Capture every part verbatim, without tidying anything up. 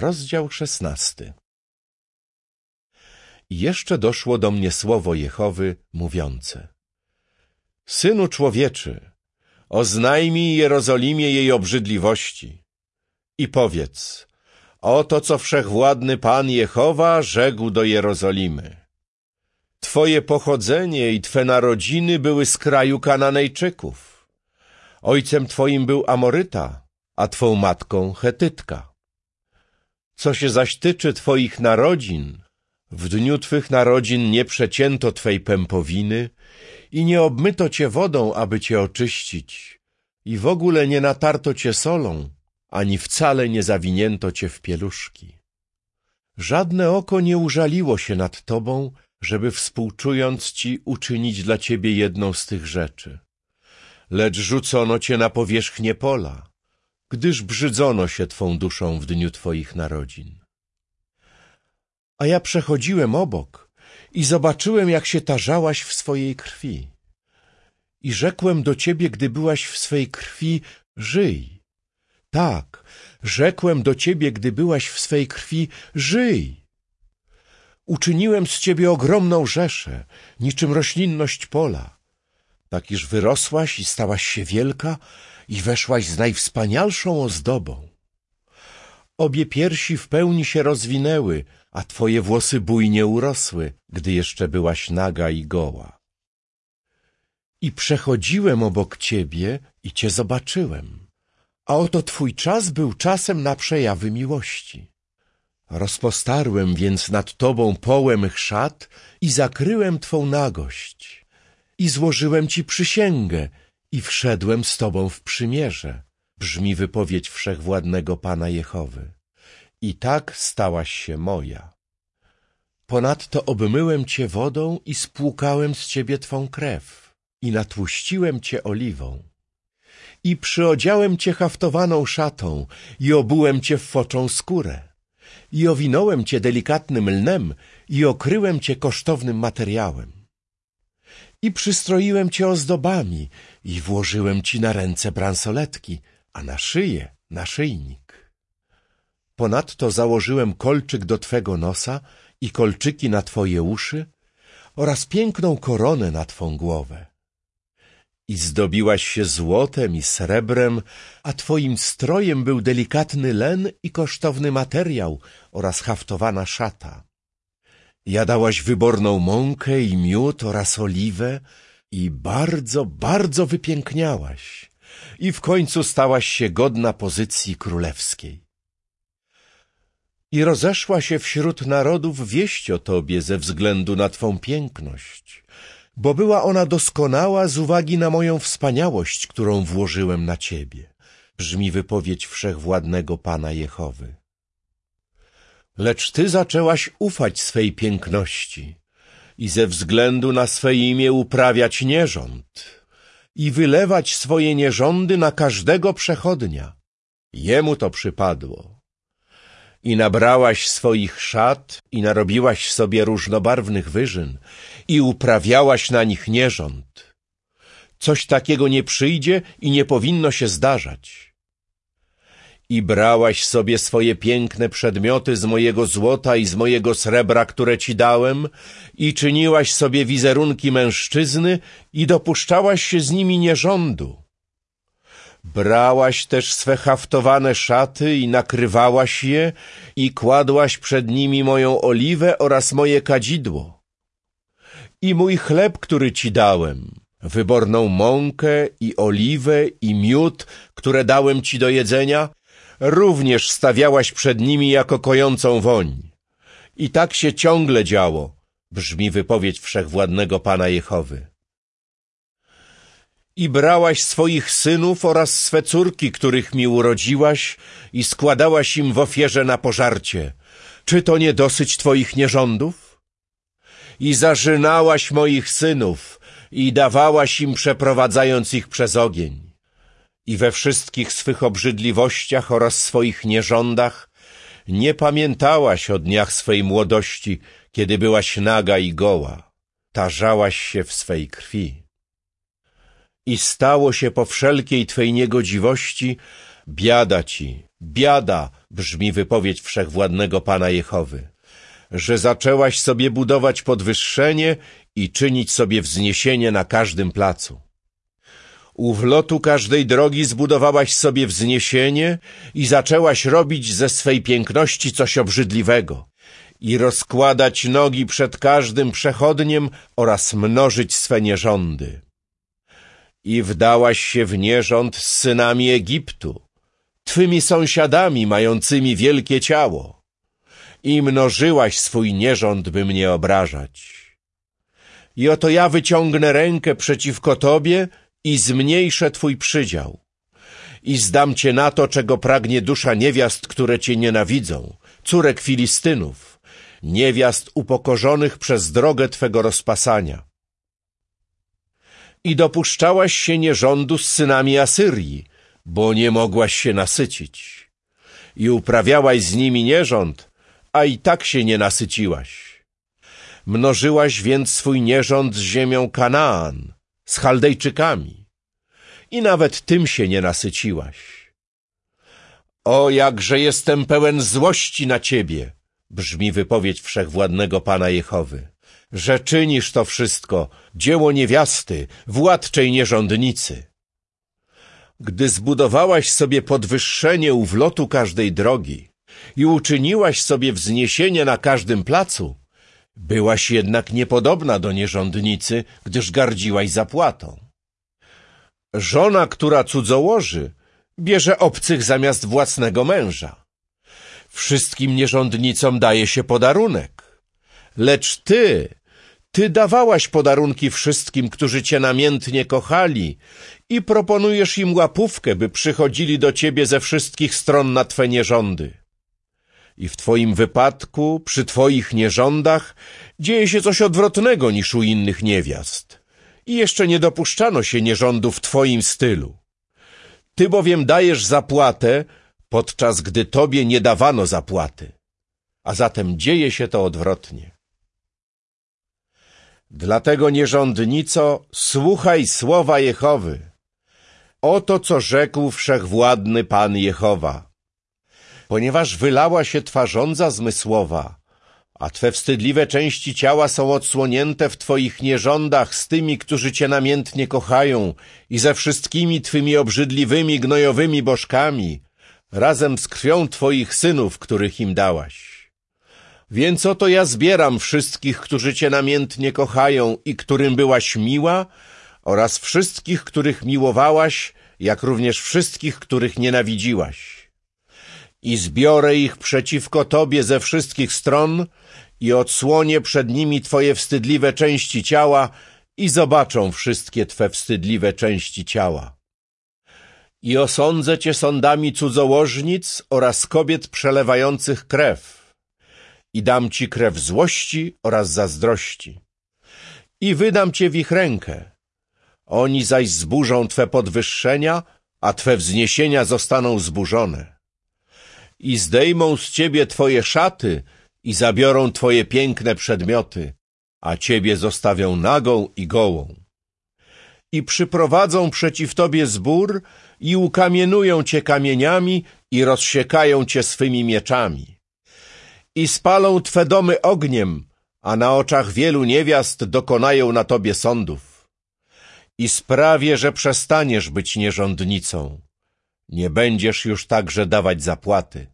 Rozdział szesnasty. I jeszcze doszło do mnie słowo Jehowy, mówiące: Synu człowieczy, oznajmij Jerozolimie jej obrzydliwości i powiedz: oto co wszechwładny Pan Jehowa rzekł do Jerozolimy. Twoje pochodzenie i Twe narodziny były z kraju Kananejczyków. Ojcem Twoim był Amoryta, a Twą matką Chetytka. Co się zaś tyczy Twoich narodzin, w dniu Twych narodzin nie przecięto Twej pępowiny i nie obmyto Cię wodą, aby Cię oczyścić, i w ogóle nie natarto Cię solą, ani wcale nie zawinięto Cię w pieluszki. Żadne oko nie użaliło się nad Tobą, żeby współczując Ci uczynić dla Ciebie jedną z tych rzeczy. Lecz rzucono Cię na powierzchnię pola, gdyż brzydzono się Twą duszą w dniu Twoich narodzin. A ja przechodziłem obok i zobaczyłem, jak się tarzałaś w swojej krwi. I rzekłem do Ciebie, gdy byłaś w swej krwi, żyj. Tak, rzekłem do Ciebie, gdy byłaś w swej krwi, żyj. Uczyniłem z Ciebie ogromną rzeszę, niczym roślinność pola, tak iż wyrosłaś i stałaś się wielka i weszłaś z najwspanialszą ozdobą. Obie piersi w pełni się rozwinęły, a Twoje włosy bujnie urosły, gdy jeszcze byłaś naga i goła. I przechodziłem obok Ciebie i Cię zobaczyłem, a oto Twój czas był czasem na przejawy miłości. Rozpostarłem więc nad Tobą połem mych szat i zakryłem Twą nagość. I złożyłem Ci przysięgę i wszedłem z Tobą w przymierze, brzmi wypowiedź wszechwładnego Pana Jehowy. I tak stałaś się moja. Ponadto obmyłem Cię wodą i spłukałem z Ciebie Twą krew i natłuściłem Cię oliwą. I przyodziałem Cię haftowaną szatą i obułem Cię w foczą skórę. I owinąłem Cię delikatnym lnem i okryłem Cię kosztownym materiałem. I przystroiłem Cię ozdobami i włożyłem Ci na ręce bransoletki, a na szyję naszyjnik. Ponadto założyłem kolczyk do Twego nosa i kolczyki na Twoje uszy oraz piękną koronę na Twą głowę. I zdobiłaś się złotem i srebrem, a Twoim strojem był delikatny len i kosztowny materiał oraz haftowana szata. Jadałaś wyborną mąkę i miód oraz oliwę i bardzo, bardzo wypiękniałaś i w końcu stałaś się godna pozycji królewskiej. I rozeszła się wśród narodów wieść o Tobie ze względu na Twą piękność, bo była ona doskonała z uwagi na moją wspaniałość, którą włożyłem na Ciebie, brzmi wypowiedź wszechwładnego Pana Jehowy. Lecz Ty zaczęłaś ufać swej piękności i ze względu na swe imię uprawiać nierząd i wylewać swoje nierządy na każdego przechodnia. Jemu to przypadło. I nabrałaś swoich szat i narobiłaś sobie różnobarwnych wyżyn i uprawiałaś na nich nierząd. Coś takiego nie przyjdzie i nie powinno się zdarzać. I brałaś sobie swoje piękne przedmioty z mojego złota i z mojego srebra, które Ci dałem, i czyniłaś sobie wizerunki mężczyzny i dopuszczałaś się z nimi nierządu. Brałaś też swe haftowane szaty i nakrywałaś je i kładłaś przed nimi moją oliwę oraz moje kadzidło. I mój chleb, który Ci dałem, wyborną mąkę i oliwę i miód, które dałem Ci do jedzenia, również stawiałaś przed nimi jako kojącą woń. I tak się ciągle działo, brzmi wypowiedź wszechwładnego Pana Jehowy. I brałaś swoich synów oraz swe córki, których mi urodziłaś, i składałaś im w ofierze na pożarcie. Czy to nie dosyć Twoich nierządów? I zarzynałaś moich synów i dawałaś im, przeprowadzając ich przez ogień. I we wszystkich swych obrzydliwościach oraz swoich nierządach nie pamiętałaś o dniach swej młodości, kiedy byłaś naga i goła. Tarzałaś się w swej krwi. I stało się po wszelkiej Twej niegodziwości: biada Ci, biada, brzmi wypowiedź Wszechwładnego Pana Jehowy, że zaczęłaś sobie budować podwyższenie i czynić sobie wzniesienie na każdym placu. U wlotu każdej drogi zbudowałaś sobie wzniesienie i zaczęłaś robić ze swej piękności coś obrzydliwego i rozkładać nogi przed każdym przechodniem oraz mnożyć swe nierządy. I wdałaś się w nierząd z synami Egiptu, twymi sąsiadami mającymi wielkie ciało, i mnożyłaś swój nierząd, by mnie obrażać. I oto ja wyciągnę rękę przeciwko tobie i zmniejszę twój przydział. I zdam cię na to, czego pragnie dusza niewiast, które cię nienawidzą, córek Filistynów, niewiast upokorzonych przez drogę twego rozpasania. I dopuszczałaś się nierządu z synami Asyrii, bo nie mogłaś się nasycić. I uprawiałaś z nimi nierząd, a i tak się nie nasyciłaś. Mnożyłaś więc swój nierząd z ziemią Kanaan, z Chaldejczykami, i nawet tym się nie nasyciłaś. O, jakże jestem pełen złości na ciebie, brzmi wypowiedź Wszechwładnego Pana Jehowy, że czynisz to wszystko, dzieło niewiasty, władczej nierządnicy. Gdy zbudowałaś sobie podwyższenie u wlotu każdej drogi i uczyniłaś sobie wzniesienie na każdym placu, byłaś jednak niepodobna do nierządnicy, gdyż gardziłaś zapłatą. Żona, która cudzołoży, bierze obcych zamiast własnego męża. Wszystkim nierządnicom daje się podarunek. Lecz ty, ty dawałaś podarunki wszystkim, którzy cię namiętnie kochali, i proponujesz im łapówkę, by przychodzili do ciebie ze wszystkich stron na twe nierządy. I w twoim wypadku, przy twoich nierządach, dzieje się coś odwrotnego niż u innych niewiast. I jeszcze nie dopuszczano się nierządu w twoim stylu. Ty bowiem dajesz zapłatę, podczas gdy tobie nie dawano zapłaty. A zatem dzieje się to odwrotnie. Dlatego, nierządnico, słuchaj słowa Jehowy. Oto, co rzekł Wszechwładny Pan Jehowa. Ponieważ wylała się twa żądza zmysłowa, a twe wstydliwe części ciała są odsłonięte w twoich nierządach z tymi, którzy cię namiętnie kochają, i ze wszystkimi twymi obrzydliwymi, gnojowymi bożkami, razem z krwią twoich synów, których im dałaś. Więc oto ja zbieram wszystkich, którzy cię namiętnie kochają i którym byłaś miła, oraz wszystkich, których miłowałaś, jak również wszystkich, których nienawidziłaś. I zbiorę ich przeciwko tobie ze wszystkich stron i odsłonię przed nimi twoje wstydliwe części ciała i zobaczą wszystkie twe wstydliwe części ciała. I osądzę cię sądami cudzołożnic oraz kobiet przelewających krew. I dam ci krew złości oraz zazdrości. I wydam cię w ich rękę. Oni zaś zburzą twe podwyższenia, a twe wzniesienia zostaną zburzone. I zdejmą z ciebie twoje szaty i zabiorą twoje piękne przedmioty, a ciebie zostawią nagą i gołą. I przyprowadzą przeciw tobie zbór i ukamienują cię kamieniami i rozsiekają cię swymi mieczami. I spalą twe domy ogniem, a na oczach wielu niewiast dokonają na tobie sądów. I sprawię, że przestaniesz być nierządnicą. Nie będziesz już także dawać zapłaty.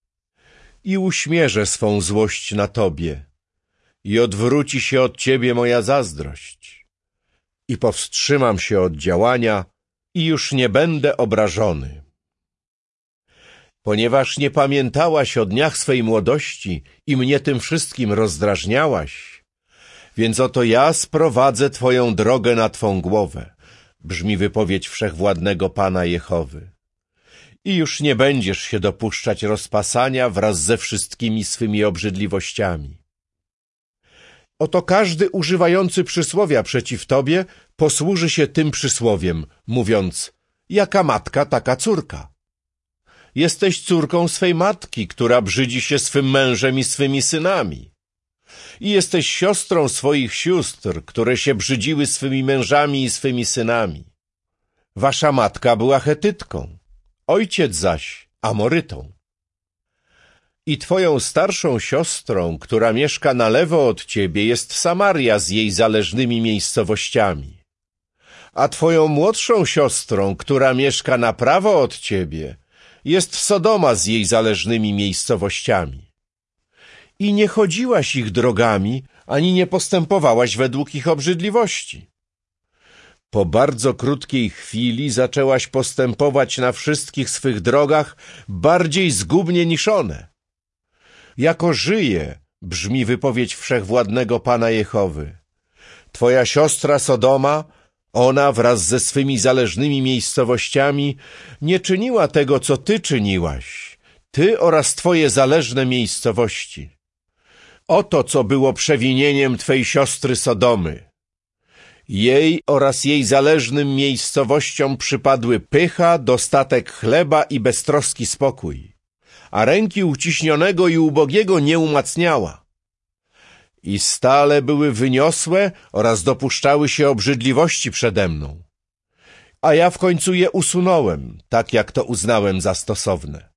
I uśmierzę swą złość na tobie i odwróci się od ciebie moja zazdrość. I powstrzymam się od działania i już nie będę obrażony. Ponieważ nie pamiętałaś o dniach swej młodości i mnie tym wszystkim rozdrażniałaś, więc oto ja sprowadzę twoją drogę na twą głowę, brzmi wypowiedź Wszechwładnego Pana Jehowy. I już nie będziesz się dopuszczać rozpasania wraz ze wszystkimi swymi obrzydliwościami. Oto każdy używający przysłowia przeciw tobie posłuży się tym przysłowiem, mówiąc: jaka matka, taka córka. Jesteś córką swej matki, która brzydzi się swym mężem i swymi synami. I jesteś siostrą swoich sióstr, które się brzydziły swymi mężami i swymi synami. Wasza matka była Chetytką, ojciec zaś Amorytą. I twoją starszą siostrą, która mieszka na lewo od ciebie, jest Samaria z jej zależnymi miejscowościami. A twoją młodszą siostrą, która mieszka na prawo od ciebie, jest Sodoma z jej zależnymi miejscowościami. I nie chodziłaś ich drogami, ani nie postępowałaś według ich obrzydliwości. Po bardzo krótkiej chwili zaczęłaś postępować na wszystkich swych drogach bardziej zgubnie niż one. Jako żyje, brzmi wypowiedź wszechwładnego Pana Jehowy. Twoja siostra Sodoma, ona wraz ze swymi zależnymi miejscowościami nie czyniła tego, co ty czyniłaś, ty oraz twoje zależne miejscowości. Oto, co było przewinieniem twej siostry Sodomy. Jej oraz jej zależnym miejscowościom przypadły pycha, dostatek chleba i beztroski spokój, a ręki uciśnionego i ubogiego nie umacniała. I stale były wyniosłe oraz dopuszczały się obrzydliwości przede mną. A ja w końcu je usunąłem, tak jak to uznałem za stosowne.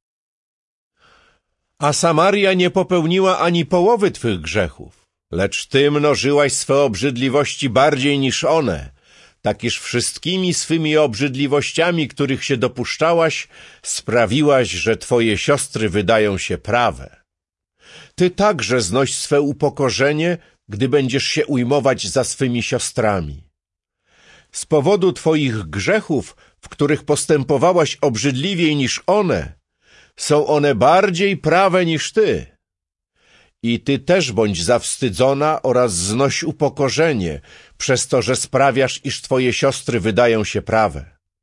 A Samaria nie popełniła ani połowy twych grzechów, lecz ty mnożyłaś swe obrzydliwości bardziej niż one, tak iż wszystkimi swymi obrzydliwościami, których się dopuszczałaś, sprawiłaś, że twoje siostry wydają się prawe. Ty także znoś swe upokorzenie, gdy będziesz się ujmować za swymi siostrami. Z powodu twoich grzechów, w których postępowałaś obrzydliwiej niż one, są one bardziej prawe niż ty. I ty też bądź zawstydzona oraz znoś upokorzenie, przez to, że sprawiasz, iż twoje siostry wydają się prawe.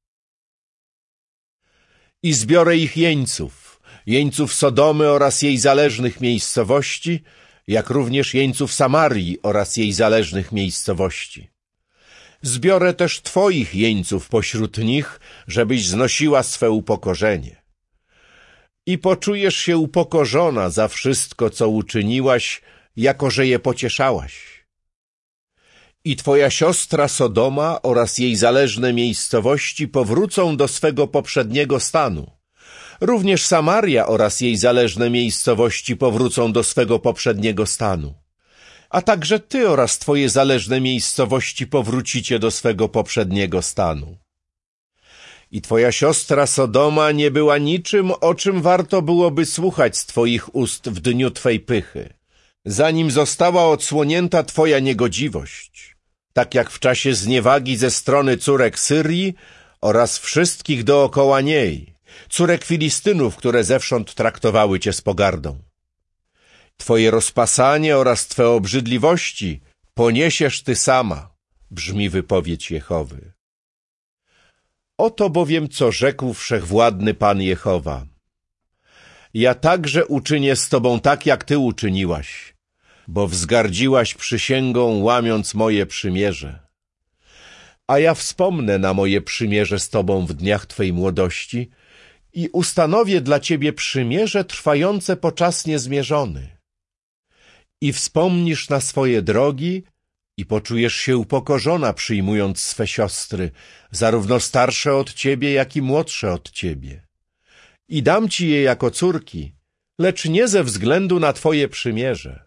I zbiorę ich jeńców, jeńców Sodomy oraz jej zależnych miejscowości, jak również jeńców Samarii oraz jej zależnych miejscowości. Zbiorę też twoich jeńców pośród nich, żebyś znosiła swe upokorzenie. I poczujesz się upokorzona za wszystko, co uczyniłaś, jako że je pocieszałaś. I twoja siostra Sodoma oraz jej zależne miejscowości powrócą do swego poprzedniego stanu. Również Samaria oraz jej zależne miejscowości powrócą do swego poprzedniego stanu. A także ty oraz twoje zależne miejscowości powrócicie do swego poprzedniego stanu. I twoja siostra Sodoma nie była niczym, o czym warto byłoby słuchać z twoich ust w dniu twej pychy, zanim została odsłonięta twoja niegodziwość, tak jak w czasie zniewagi ze strony córek Syrii oraz wszystkich dookoła niej, córek Filistynów, które zewsząd traktowały cię z pogardą. Twoje rozpasanie oraz twe obrzydliwości poniesiesz ty sama, brzmi wypowiedź Jehowy. Oto bowiem, co rzekł wszechwładny Pan Jehowa. Ja także uczynię z tobą tak, jak ty uczyniłaś, bo wzgardziłaś przysięgą, łamiąc moje przymierze. A ja wspomnę na moje przymierze z tobą w dniach twej młodości i ustanowię dla ciebie przymierze trwające po czas niezmierzony. I wspomnisz na swoje drogi i poczujesz się upokorzona, przyjmując swe siostry, zarówno starsze od ciebie, jak i młodsze od ciebie. I dam ci je jako córki, lecz nie ze względu na twoje przymierze.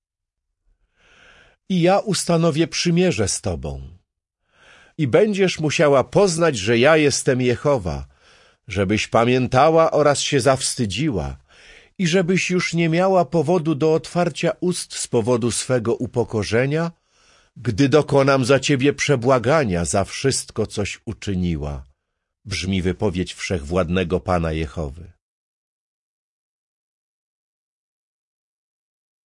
I ja ustanowię przymierze z tobą. I będziesz musiała poznać, że ja jestem Jehowa, żebyś pamiętała oraz się zawstydziła i żebyś już nie miała powodu do otwarcia ust z powodu swego upokorzenia, gdy dokonam za ciebie przebłagania za wszystko, coś uczyniła, brzmi wypowiedź wszechwładnego Pana Jehowy.